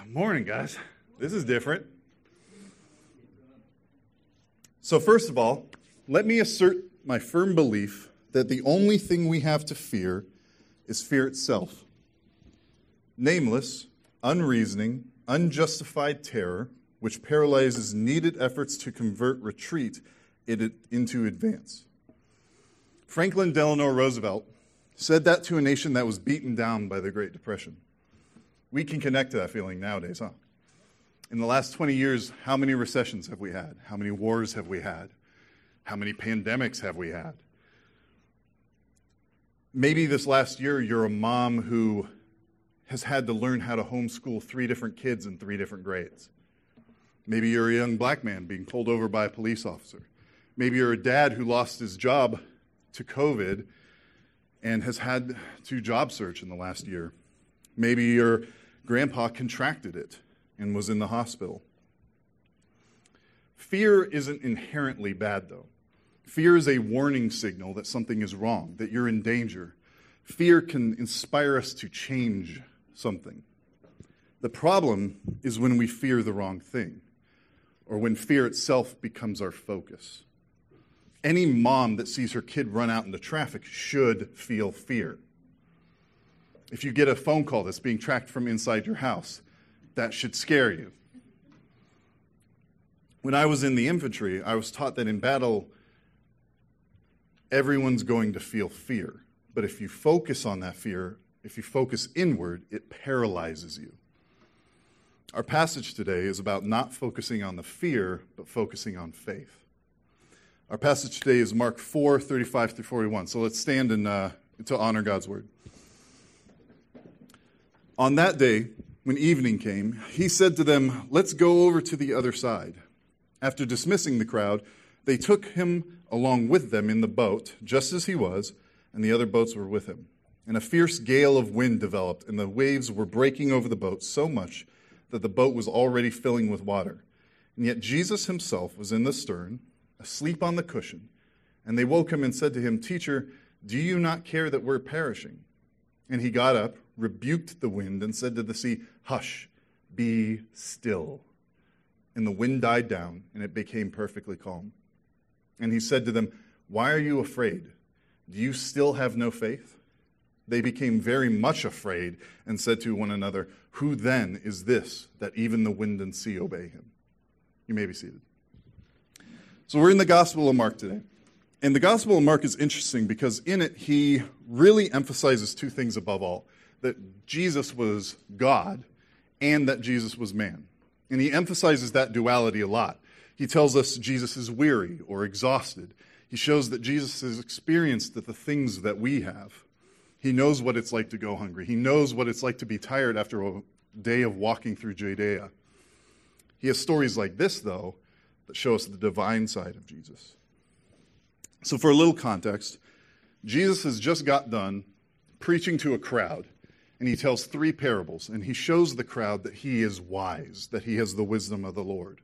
Morning, guys. This is different. So first of all, let me assert my firm belief that the only thing we have to fear is fear itself. Nameless, unreasoning, unjustified terror, which paralyzes needed efforts to convert retreat into advance. Franklin Delano Roosevelt said that to a nation that was beaten down by the Great Depression. We can connect to that feeling nowadays, huh? In the last 20 years, how many recessions have we had? How many wars have we had? How many pandemics have we had? Maybe this last year you're a mom who has had to learn how to homeschool 3 different kids in 3 different grades. Maybe you're a young black man being pulled over by a police officer. Maybe you're a dad who lost his job to COVID and has had to job search in the last year. Maybe your grandpa contracted it and was in the hospital. Fear isn't inherently bad, though. Fear is a warning signal that something is wrong, that you're in danger. Fear can inspire us to change something. The problem is when we fear the wrong thing, or when fear itself becomes our focus. Any mom that sees her kid run out into traffic should feel fear. If you get a phone call that's being tracked from inside your house, that should scare you. When I was in the infantry, I was taught that in battle, everyone's going to feel fear. But if you focus on that fear, if you focus inward, it paralyzes you. Our passage today is about not focusing on the fear, but focusing on faith. Our passage today is Mark 4:35-41. So let's stand and to honor God's word. On that day, when evening came, he said to them, "Let's go over to the other side." After dismissing the crowd, they took him along with them in the boat, just as he was, and the other boats were with him. And a fierce gale of wind developed, and the waves were breaking over the boat so much that the boat was already filling with water. And yet Jesus himself was in the stern, asleep on the cushion. And they woke him and said to him, "Teacher, do you not care that we're perishing?" And he got up, rebuked the wind, and said to the sea, "Hush, be still." And the wind died down, and it became perfectly calm. And he said to them, "Why are you afraid? Do you still have no faith?" They became very much afraid and said to one another, "Who then is this that even the wind and sea obey him?" You may be seated. So we're in the Gospel of Mark today. And the Gospel of Mark is interesting because in it, he really emphasizes 2 things above all: that Jesus was God and that Jesus was man. And he emphasizes that duality a lot. He tells us Jesus is weary or exhausted. He shows that Jesus has experienced the things that we have. He knows what it's like to go hungry. He knows what it's like to be tired after a day of walking through Judea. He has stories like this, though, that show us the divine side of Jesus. So for a little context, Jesus has just got done preaching to a crowd, and he tells 3 parables, and he shows the crowd that he is wise, that he has the wisdom of the Lord.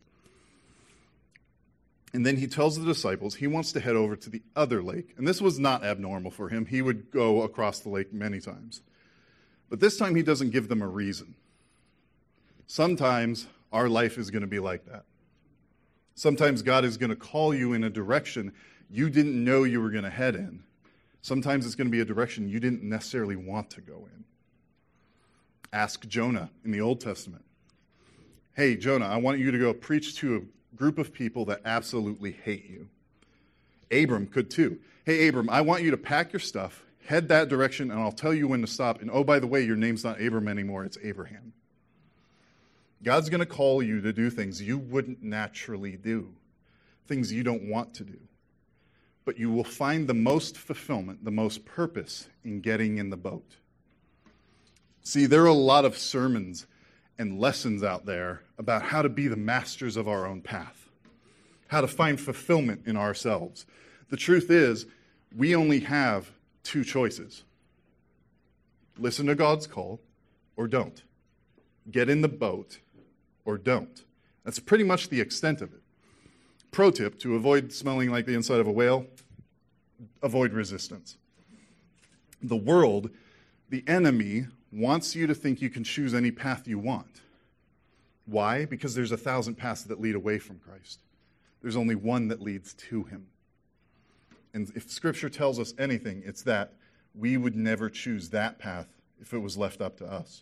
And then he tells the disciples he wants to head over to the other lake. And this was not abnormal for him. He would go across the lake many times. But this time he doesn't give them a reason. Sometimes our life is going to be like that. Sometimes God is going to call you in a direction you didn't know you were going to head in. Sometimes it's going to be a direction you didn't necessarily want to go in. Ask Jonah in the Old Testament. "Hey, Jonah, I want you to go preach to a group of people that absolutely hate you." Abram could too. "Hey, Abram, I want you to pack your stuff, head that direction, and I'll tell you when to stop. And oh, by the way, your name's not Abram anymore, it's Abraham." God's going to call you to do things you wouldn't naturally do, things you don't want to do. But you will find the most fulfillment, the most purpose in getting in the boat. See, there are a lot of sermons and lessons out there about how to be the masters of our own path, how to find fulfillment in ourselves. The truth is, we only have 2 choices. Listen to God's call or don't. Get in the boat or don't. That's pretty much the extent of it. Pro tip, to avoid smelling like the inside of a whale, avoid resistance. The world, the enemy, wants you to think you can choose any path you want. Why? Because there's 1,000 paths that lead away from Christ. There's only one that leads to him. And if Scripture tells us anything, it's that we would never choose that path if it was left up to us.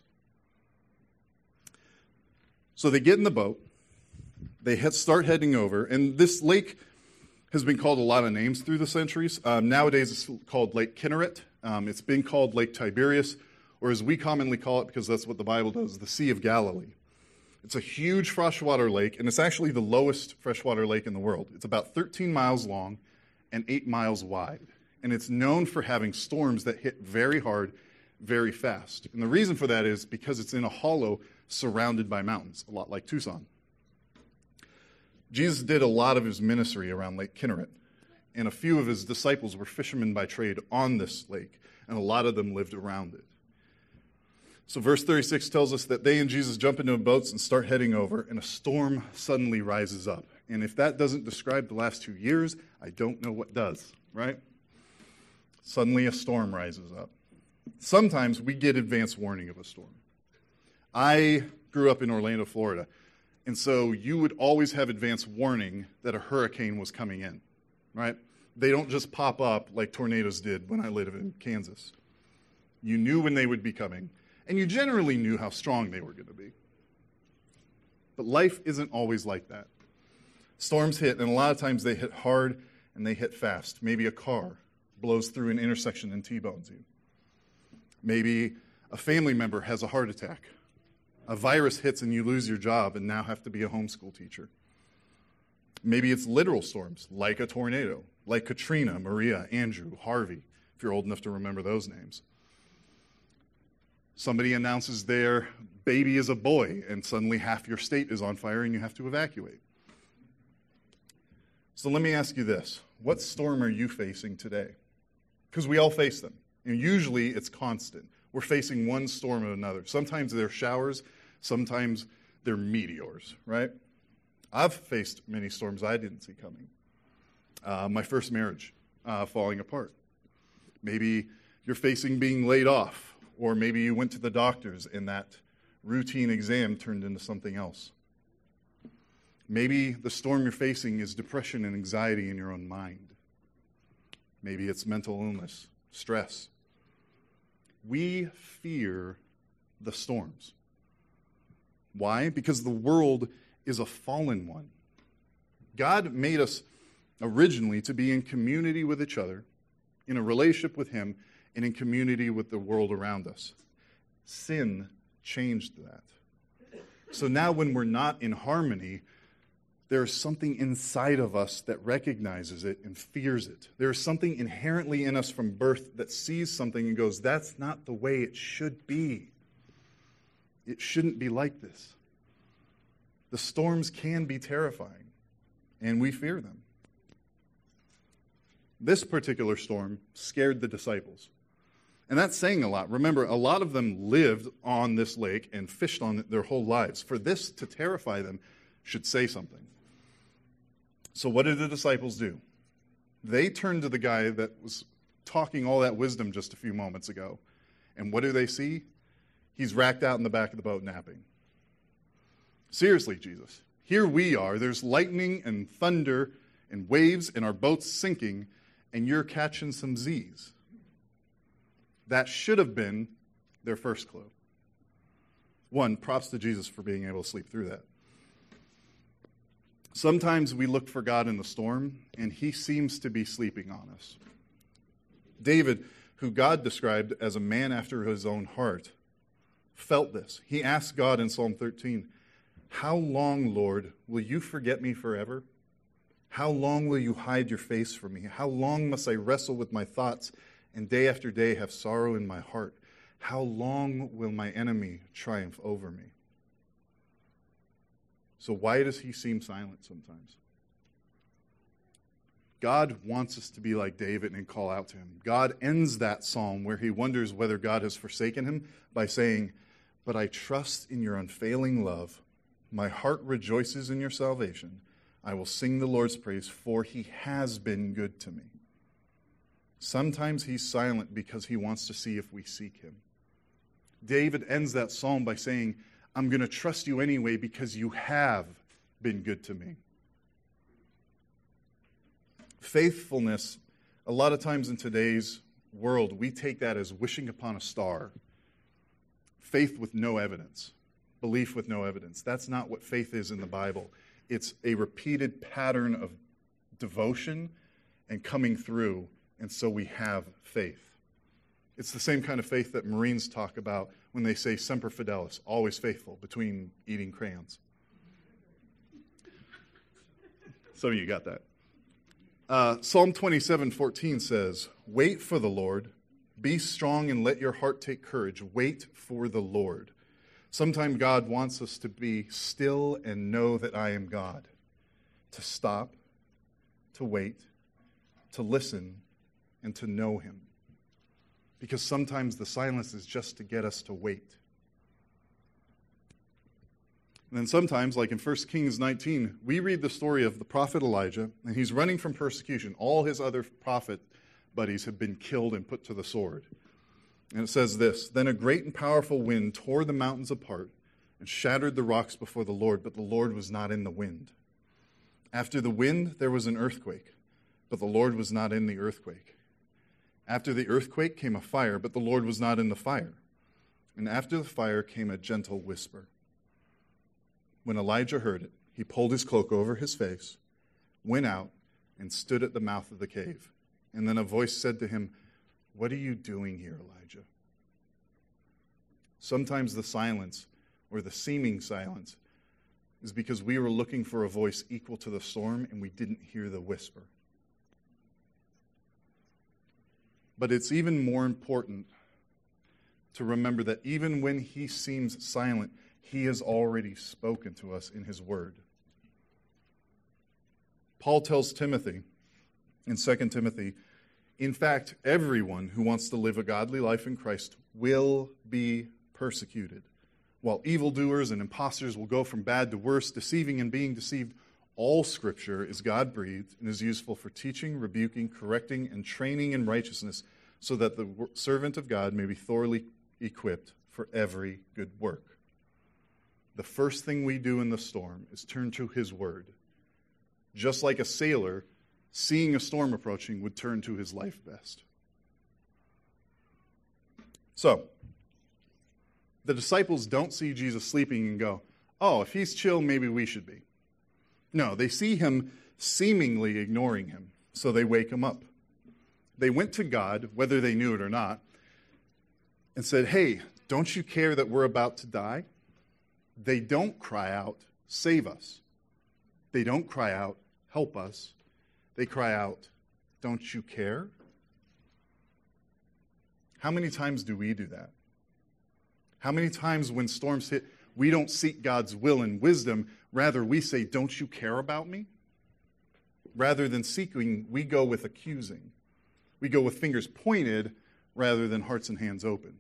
So they get in the boat. They start heading over. And this lake has been called a lot of names through the centuries. Nowadays, it's called Lake Kinneret. It's been called Lake Tiberias, or as we commonly call it, because that's what the Bible does, the Sea of Galilee. It's a huge freshwater lake, and it's actually the lowest freshwater lake in the world. It's about 13 miles long and 8 miles wide. And it's known for having storms that hit very hard, very fast. And the reason for that is because it's in a hollow surrounded by mountains, a lot like Tucson. Jesus did a lot of his ministry around Lake Kinneret, and a few of his disciples were fishermen by trade on this lake, and a lot of them lived around it. So verse 36 tells us that they and Jesus jump into boats and start heading over, and a storm suddenly rises up. And if that doesn't describe the last 2 years, I don't know what does, right? Suddenly a storm rises up. Sometimes we get advance warning of a storm. I grew up in Orlando, Florida, and so you would always have advance warning that a hurricane was coming in, right? They don't just pop up like tornadoes did when I lived in Kansas. You knew when they would be coming, and you generally knew how strong they were going to be. But life isn't always like that. Storms hit, and a lot of times they hit hard and they hit fast. Maybe a car blows through an intersection and T-bones you. Maybe a family member has a heart attack. A virus hits and you lose your job and now have to be a homeschool teacher. Maybe it's literal storms, like a tornado, like Katrina, Maria, Andrew, Harvey, if you're old enough to remember those names. Somebody announces their baby is a boy, and suddenly half your state is on fire and you have to evacuate. So let me ask you this. What storm are you facing today? Because we all face them. And usually it's constant. We're facing one storm or another. Sometimes they're showers, sometimes they're meteors, right? I've faced many storms I didn't see coming. My first marriage falling apart. Maybe you're facing being laid off, or maybe you went to the doctors and that routine exam turned into something else. Maybe the storm you're facing is depression and anxiety in your own mind. Maybe it's mental illness, stress. We fear the storms. Why? Because the world is a fallen one. God made us originally to be in community with each other, in a relationship with Him, and in community with the world around us. Sin changed that. So now when we're not in harmony, there is something inside of us that recognizes it and fears it. There is something inherently in us from birth that sees something and goes, that's not the way it should be. It shouldn't be like this. The storms can be terrifying, and we fear them. This particular storm scared the disciples. And that's saying a lot. Remember, a lot of them lived on this lake and fished on it their whole lives. For this to terrify them should say something. So what did the disciples do? They turned to the guy that was talking all that wisdom just a few moments ago. And what do they see? He's racked out in the back of the boat napping. Seriously, Jesus, here we are. There's lightning and thunder and waves and our boat's sinking, and you're catching some Z's. That should have been their first clue. One, props to Jesus for being able to sleep through that. Sometimes we look for God in the storm, and He seems to be sleeping on us. David, who God described as a man after His own heart, felt this. He asked God in Psalm 13, "How long, Lord, will you forget me forever? How long will you hide your face from me? How long must I wrestle with my thoughts and day after day have sorrow in my heart? How long will my enemy triumph over me?" So why does He seem silent sometimes? God wants us to be like David and call out to Him. God ends that psalm where he wonders whether God has forsaken him by saying, "But I trust in your unfailing love. My heart rejoices in your salvation. I will sing the Lord's praise, for He has been good to me." Sometimes He's silent because He wants to see if we seek Him. David ends that psalm by saying, I'm going to trust you anyway because you have been good to me. Faithfulness, a lot of times in today's world, we take that as wishing upon a star. Faith with no evidence. Belief with no evidence. That's not what faith is in the Bible. It's a repeated pattern of devotion and coming through, and so we have faith. It's the same kind of faith that Marines talk about when they say semper fidelis, always faithful, between eating crayons. Some of you got that. Psalm 27:14 says, "Wait for the Lord, be strong and let your heart take courage. Wait for the Lord." Sometimes God wants us to be still and know that I am God. To stop, to wait, to listen, and to know him. Because sometimes the silence is just to get us to wait. And then sometimes, like in 1 Kings 19, we read the story of the prophet Elijah, and he's running from persecution. All his other prophet buddies have been killed and put to the sword. And it says this, "Then a great and powerful wind tore the mountains apart and shattered the rocks before the Lord, but the Lord was not in the wind. After the wind, there was an earthquake, but the Lord was not in the earthquake. After the earthquake came a fire, but the Lord was not in the fire. And after the fire came a gentle whisper. When Elijah heard it, he pulled his cloak over his face, went out, and stood at the mouth of the cave. And then a voice said to him, 'What are you doing here, Elijah?' Sometimes the silence, or the seeming silence, is because we were looking for a voice equal to the storm and we didn't hear the whisper. But it's even more important to remember that even when he seems silent, he has already spoken to us in his word. Paul tells Timothy in 2 Timothy, "In fact, everyone who wants to live a godly life in Christ will be persecuted, while evildoers and impostors will go from bad to worse, deceiving and being deceived. All Scripture is God-breathed and is useful for teaching, rebuking, correcting, and training in righteousness, so that the servant of God may be thoroughly equipped for every good work." The first thing we do in the storm is turn to his word. Just like a sailor, seeing a storm approaching, would turn to his life vest. So, the disciples don't see Jesus sleeping and go, "Oh, if he's chill, maybe we should be." No, they see him seemingly ignoring him, so they wake him up. They went to God, whether they knew it or not, and said, "Hey, don't you care that we're about to die?" They don't cry out, "Save us." They don't cry out, "Help us." They cry out, "Don't you care?" How many times do we do that? How many times when storms hit, we don't seek God's will and wisdom, rather we say, "Don't you care about me?" Rather than seeking, we go with accusing. We go with fingers pointed rather than hearts and hands open.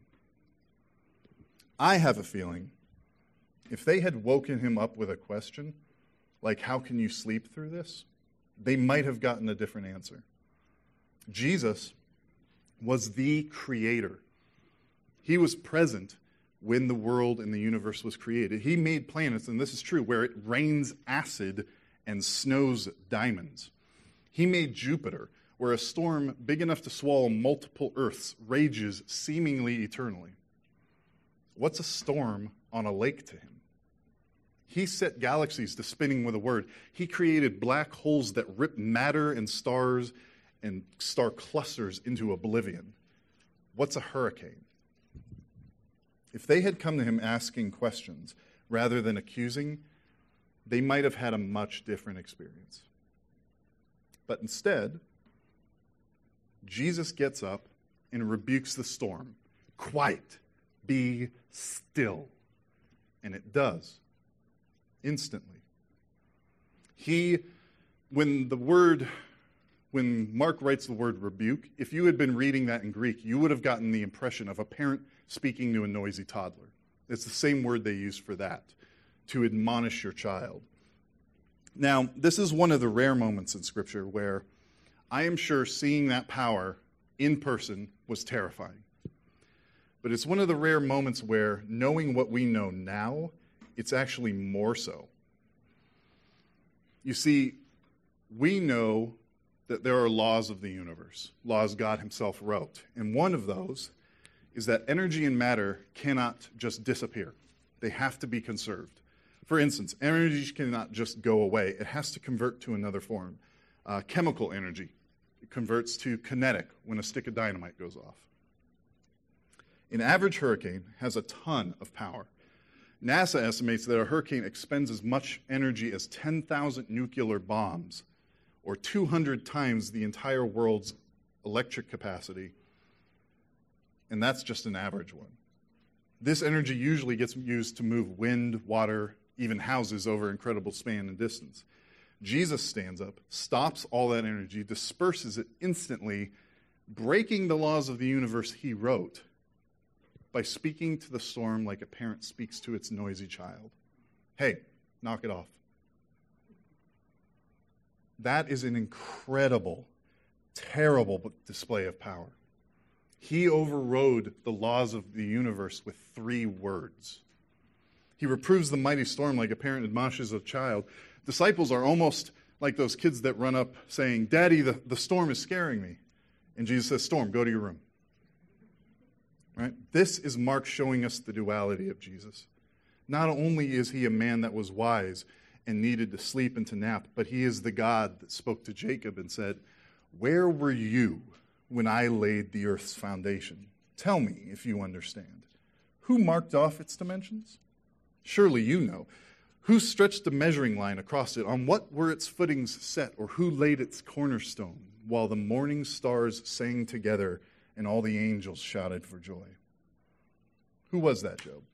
I have a feeling if they had woken him up with a question, like, "How can you sleep through this?" they might have gotten a different answer. Jesus was the creator. He was present when the world and the universe was created. He made planets, and this is true, where it rains acid and snows diamonds. He made Jupiter, where a storm big enough to swallow multiple Earths rages seemingly eternally. What's a storm on a lake to him? He set galaxies to spinning with a word. He created black holes that rip matter and stars and star clusters into oblivion. What's a hurricane? If they had come to him asking questions rather than accusing, they might have had a much different experience. But instead, Jesus gets up and rebukes the storm. "Quiet, be still." And it does. Instantly. When Mark writes the word rebuke, if you had been reading that in Greek, you would have gotten the impression of a parent speaking to a noisy toddler. It's the same word they use for that, to admonish your child. Now, this is one of the rare moments in Scripture where I am sure seeing that power in person was terrifying. But it's one of the rare moments where knowing what we know now it's actually more so. You see, we know that there are laws of the universe, laws God himself wrote. And one of those is that energy and matter cannot just disappear. They have to be conserved. For instance, energy cannot just go away. It has to convert to another form. Chemical energy, it converts to kinetic when a stick of dynamite goes off. An average hurricane has a ton of power. NASA estimates that a hurricane expends as much energy as 10,000 nuclear bombs, or 200 times the entire world's electric capacity, and that's just an average one. This energy usually gets used to move wind, water, even houses over incredible span and distance. Jesus stands up, stops all that energy, disperses it instantly, breaking the laws of the universe he wrote by speaking to the storm like a parent speaks to its noisy child. Hey, knock it off. That is an incredible, terrible display of power. He overrode the laws of the universe with 3 words. He reproves the mighty storm like a parent admonishes a child. Disciples are almost like those kids that run up saying, "Daddy, the storm is scaring me." And Jesus says, "Storm, go to your room." Right? This is Mark showing us the duality of Jesus. Not only is he a man that was wise and needed to sleep and to nap, but he is the God that spoke to Jacob and said, "Where were you when I laid the earth's foundation? Tell me if you understand. Who marked off its dimensions? Surely you know. Who stretched the measuring line across it? On what were its footings set? Or who laid its cornerstone while the morning stars sang together and all the angels shouted for joy?" Who was that, Job?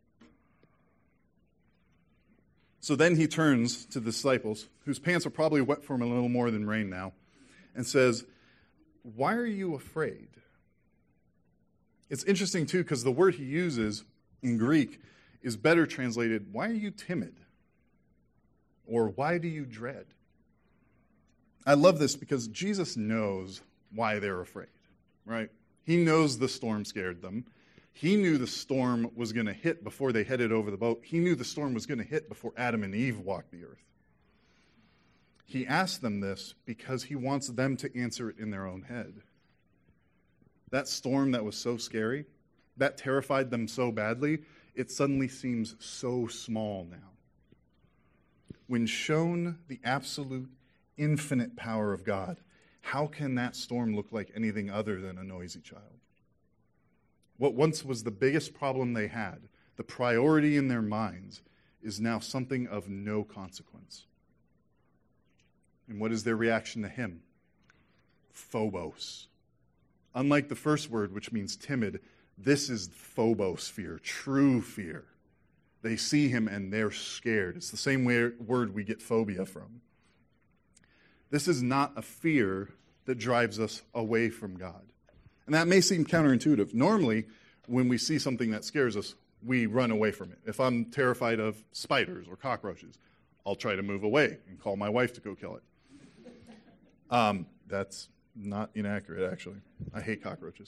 So then he turns to the disciples, whose pants are probably wet from a little more than rain now, and says, "Why are you afraid?" It's interesting, too, because the word he uses in Greek is better translated, "Why are you timid?" Or "Why do you dread?" I love this because Jesus knows why they're afraid, right? He knows the storm scared them. He knew the storm was going to hit before they headed over the boat. He knew the storm was going to hit before Adam and Eve walked the earth. He asked them this because he wants them to answer it in their own head. That storm that was so scary, that terrified them so badly, it suddenly seems so small now. When shown the absolute, infinite power of God, how can that storm look like anything other than a noisy child? What once was the biggest problem they had, the priority in their minds, is now something of no consequence. And what is their reaction to him? Phobos. Unlike the first word, which means timid, this is phobos fear, true fear. They see him and they're scared. It's the same word we get phobia from. This is not a fear that drives us away from God. And that may seem counterintuitive. Normally, when we see something that scares us, we run away from it. If I'm terrified of spiders or cockroaches, I'll try to move away and call my wife to go kill it. That's not inaccurate, actually. I hate cockroaches.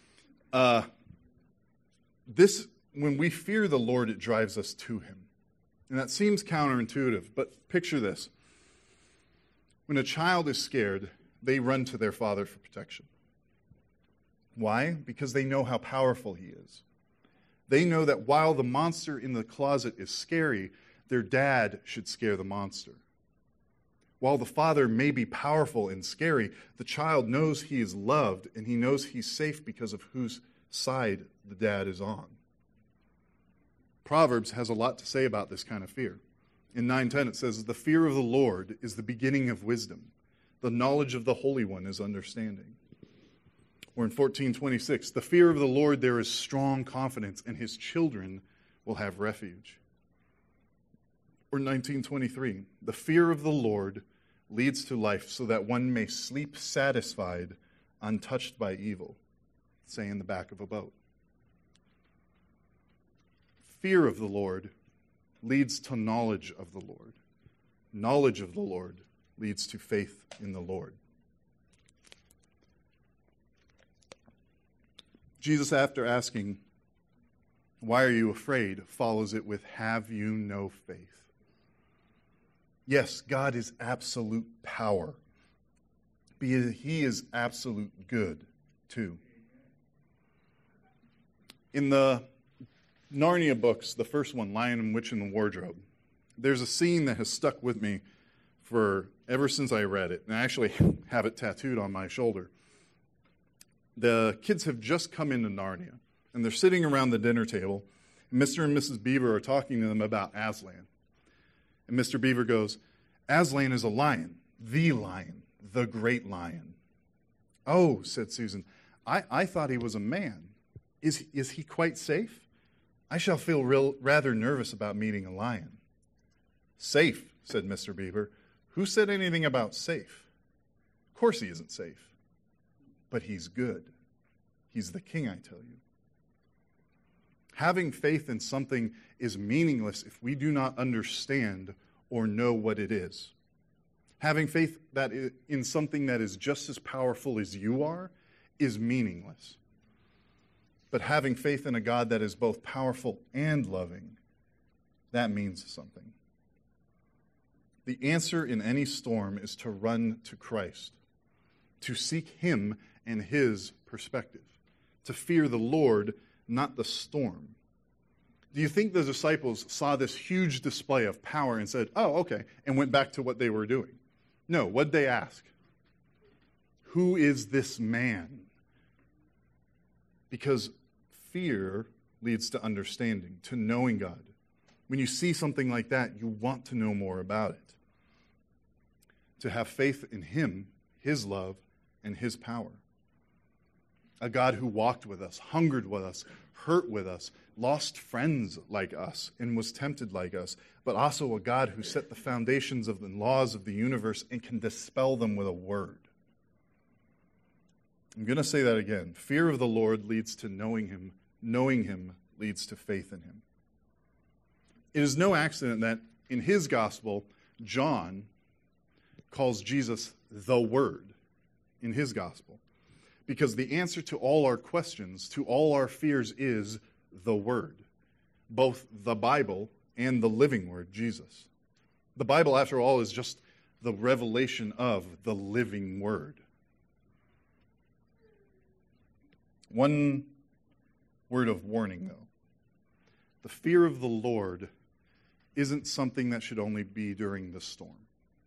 When we fear the Lord, it drives us to him. And that seems counterintuitive, but picture this. When a child is scared, they run to their father for protection. Why? Because they know how powerful he is. They know that while the monster in the closet is scary, their dad should scare the monster. While the father may be powerful and scary, the child knows he is loved and he knows he's safe because of whose side the dad is on. Proverbs has a lot to say about this kind of fear. In 9:10 it says, "The fear of the Lord is the beginning of wisdom. The knowledge of the Holy One is understanding." Or in 14:26, "The fear of the Lord there is strong confidence, and his children will have refuge." Or 19:23, "The fear of the Lord leads to life so that one may sleep satisfied, untouched by evil," say in the back of a boat. Fear of the Lord leads to knowledge of the Lord. Knowledge of the Lord leads to faith in the Lord. Jesus, after asking, Why are you afraid? Follows it with, have you no faith? Yes, God is absolute power. But he is absolute good, too. In the Narnia books, the first one, Lion and Witch in the Wardrobe, there's a scene that has stuck with me ever since I read it. And I actually have it tattooed on my shoulder. The kids have just come into Narnia, and they're sitting around the dinner table, and Mr. and Mrs. Beaver are talking to them about Aslan. And Mr. Beaver goes, Aslan is a lion, the great lion. Oh, said Susan, I thought he was a man. Is he quite safe? I shall feel rather nervous about meeting a lion. Safe, said Mr. Beaver. Who said anything about safe? Of course he isn't safe. But he's good. He's the king, I tell you. Having faith in something is meaningless if we do not understand or know what it is. Having faith in something that is just as powerful as you are is meaningless. But having faith in a God that is both powerful and loving, that means something. The answer in any storm is to run to Christ, to seek him and his perspective, to fear the Lord, not the storm. Do you think the disciples saw this huge display of power and said, oh, okay, and went back to what they were doing? No, what'd they ask? Who is this man? Because fear leads to understanding, to knowing God. When you see something like that, you want to know more about it. To have faith in him, his love, and his power. A God who walked with us, hungered with us, hurt with us, lost friends like us, and was tempted like us, but also a God who set the foundations of the laws of the universe and can dispel them with a word. I'm going to say that again. Fear of the Lord leads to knowing him. Knowing him leads to faith in him. It is no accident that in his gospel, John calls Jesus the Word in his gospel. Because the answer to all our questions, to all our fears, is the Word. Both the Bible and the living Word, Jesus. The Bible, after all, is just the revelation of the living Word. One word of warning, though. The fear of the Lord isn't something that should only be during the storm.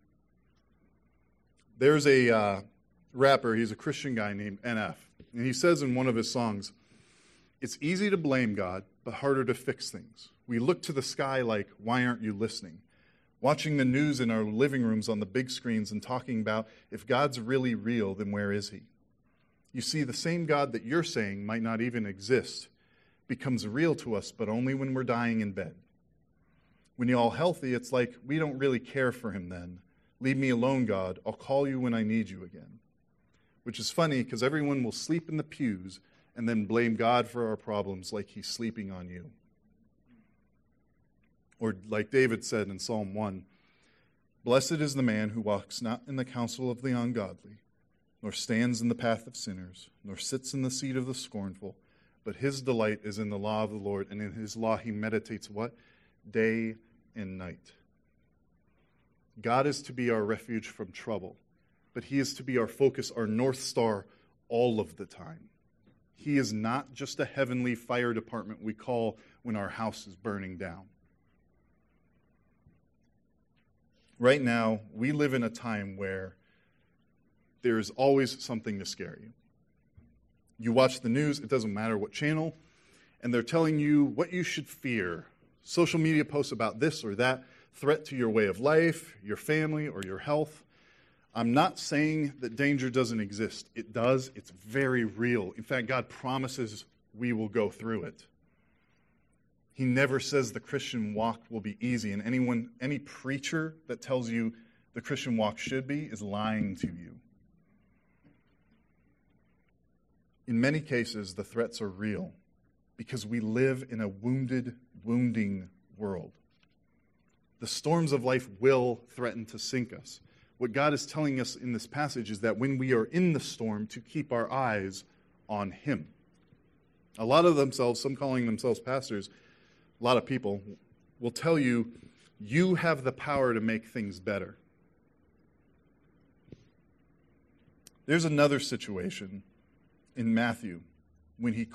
There's a rapper, he's a Christian guy named NF, and he says in one of his songs, it's easy to blame God, but harder to fix things. We look to the sky like, why aren't you listening? Watching the news in our living rooms on the big screens and talking about, if God's really real, then where is he? You see, the same God that you're saying might not even exist becomes real to us, but only when we're dying in bed. When you're all healthy, it's like, we don't really care for him then. Leave me alone, God. I'll call you when I need you again. Which is funny because everyone will sleep in the pews and then blame God for our problems like he's sleeping on you. Or like David said in Psalm 1, blessed is the man who walks not in the counsel of the ungodly, nor stands in the path of sinners, nor sits in the seat of the scornful, but his delight is in the law of the Lord, and in his law he meditates what? Day and night. God is to be our refuge from trouble, but he is to be our focus, our North Star, all of the time. He is not just a heavenly fire department we call when our house is burning down. Right now, we live in a time where there is always something to scare you. You watch the news, it doesn't matter what channel, and they're telling you what you should fear. Social media posts about this or that threat to your way of life, your family, or your health. I'm not saying that danger doesn't exist. It does. It's very real. In fact, God promises we will go through it. He never says the Christian walk will be easy, and any preacher that tells you the Christian walk should be is lying to you. In many cases, the threats are real because we live in a wounding world. The storms of life will threaten to sink us. What God is telling us in this passage is that when we are in the storm, to keep our eyes on him. A lot of themselves, some calling themselves pastors, a lot of people will tell you, you have the power to make things better. There's another situation in Matthew when he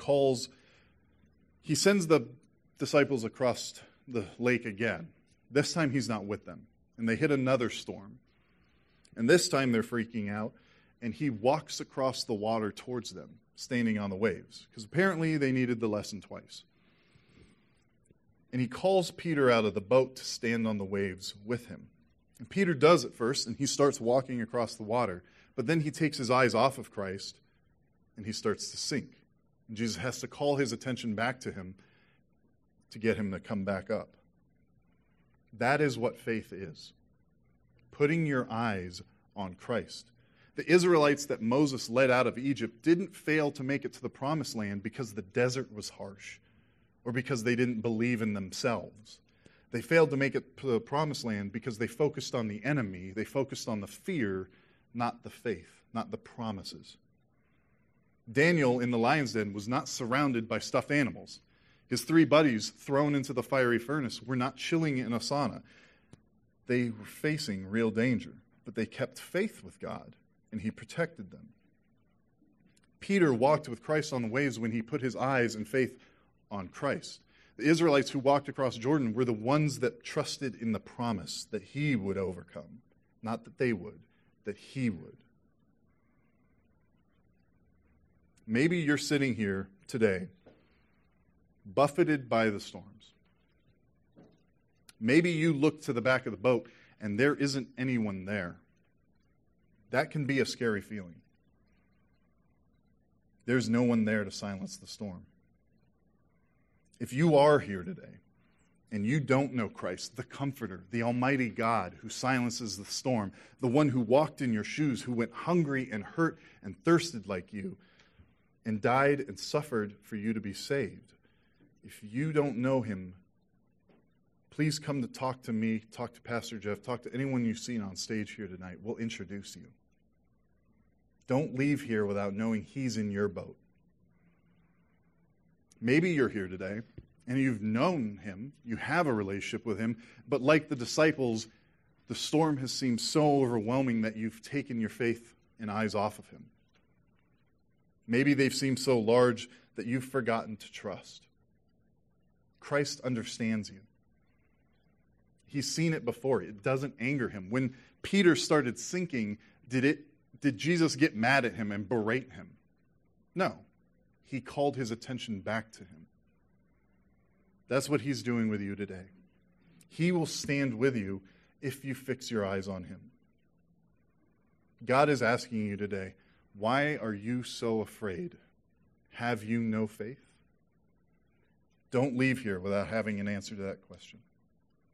sends the disciples across the lake again. This time he's not with them, and they hit another storm. And this time they're freaking out, and he walks across the water towards them, standing on the waves, because apparently they needed the lesson twice. And he calls Peter out of the boat to stand on the waves with him. And Peter does it first, and he starts walking across the water. But then he takes his eyes off of Christ, and he starts to sink. And Jesus has to call his attention back to him to get him to come back up. That is what faith is. Putting your eyes on Christ. The Israelites that Moses led out of Egypt didn't fail to make it to the promised land because the desert was harsh or because they didn't believe in themselves. They failed to make it to the promised land because they focused on the enemy. They focused on the fear, not the faith, not the promises. Daniel in the lion's den was not surrounded by stuffed animals. His 3 buddies thrown into the fiery furnace were not chilling in a sauna. They were facing real danger, but they kept faith with God, and he protected them. Peter walked with Christ on the waves when he put his eyes and faith on Christ. The Israelites who walked across Jordan were the ones that trusted in the promise that he would overcome. Not that they would, that he would. Maybe you're sitting here today, buffeted by the storms. Maybe you look to the back of the boat and there isn't anyone there. That can be a scary feeling. There's no one there to silence the storm. If you are here today and you don't know Christ, the Comforter, the Almighty God who silences the storm, the one who walked in your shoes, who went hungry and hurt and thirsted like you, and died and suffered for you to be saved. If you don't know him, please come to talk to me, talk to Pastor Jeff, talk to anyone you've seen on stage here tonight. We'll introduce you. Don't leave here without knowing he's in your boat. Maybe you're here today and you've known him, you have a relationship with him, but like the disciples, the storm has seemed so overwhelming that you've taken your faith and eyes off of him. Maybe they've seemed so large that you've forgotten to trust. Christ understands you. He's seen it before. It doesn't anger him. When Peter started sinking, did Jesus get mad at him and berate him? No. He called his attention back to him. That's what he's doing with you today. He will stand with you if you fix your eyes on him. God is asking you today, why are you so afraid? Have you no faith? Don't leave here without having an answer to that question.